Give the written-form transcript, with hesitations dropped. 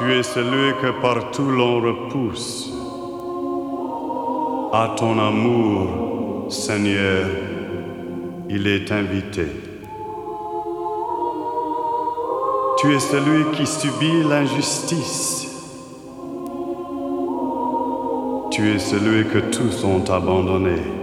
Tu es celui que partout l'on repousse. À ton amour, Seigneur, il est invité. Tu es celui qui subit l'injustice. Tu es celui que tous ont abandonné.